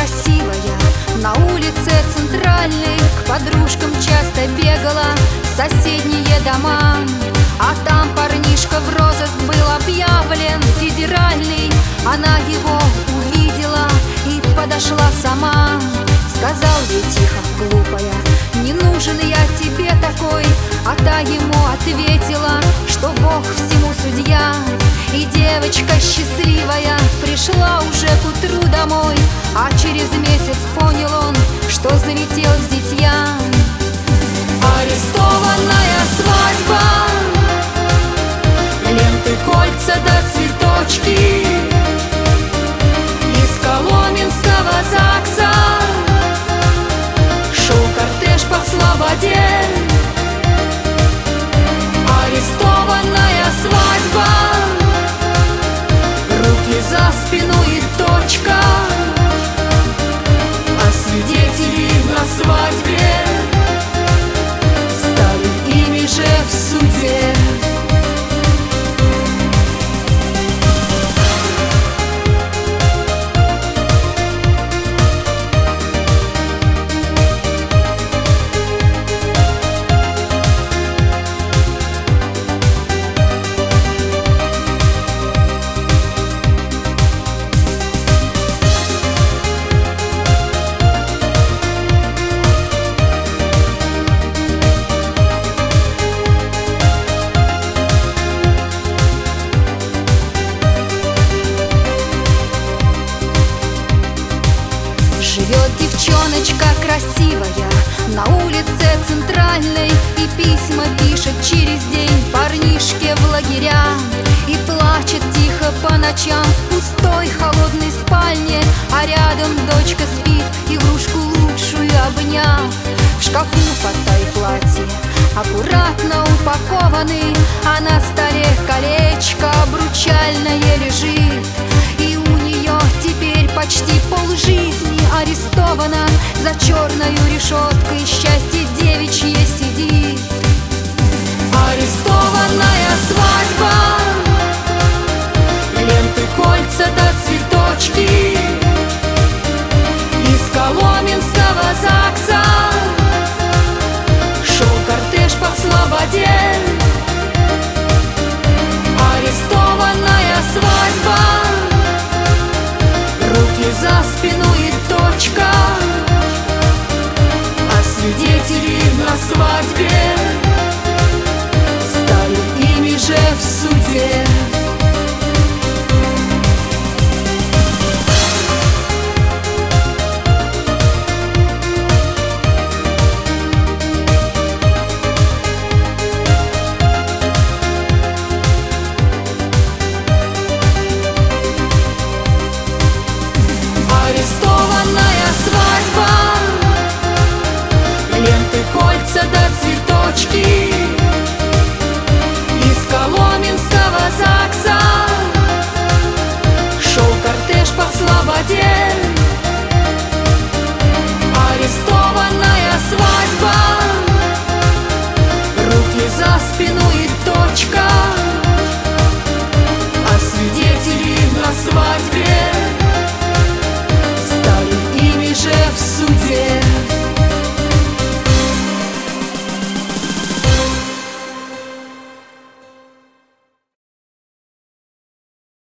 красивая, на улице Центральной к подружкам часто бегала в соседние дома. А там парнишка в розыск был объявлен федеральный. Она его увидела и подошла сама. Сказал ей тихо: глупая, не нужен я тебе такой. А та ему ответила, что Бог всему судья. И девочка счастливая пришла уже к утру домой. А через месяц понял он, что залетел в зитья. Арестованная свадьба, ленты, кольца да цветочки. Из Коломенского ЗАГСа шел кортеж по слободе. Арестованная свадьба, руки за спину и точка. А свидетели на свадьбе стали ими же в суде. Живет девчоночка красивая на улице Центральной и письма пишет через день парнишке в лагеря. И плачет тихо по ночам в пустой холодной спальне. А рядом дочка спит, игрушку лучшую обняв. В шкафу фото и платье аккуратно упакованы, а на столе колечко обручальное лежит. И у нее теперь почти полжизни арестована. За черною решеткой счастье девичье сидит. Арестованная свадьба, ленты, кольца да цветочки. Из Коломенского ЗАГСа шел кортеж по слободе. Арестованная свадьба, руки за спину и точка. А свидетели на свадьбе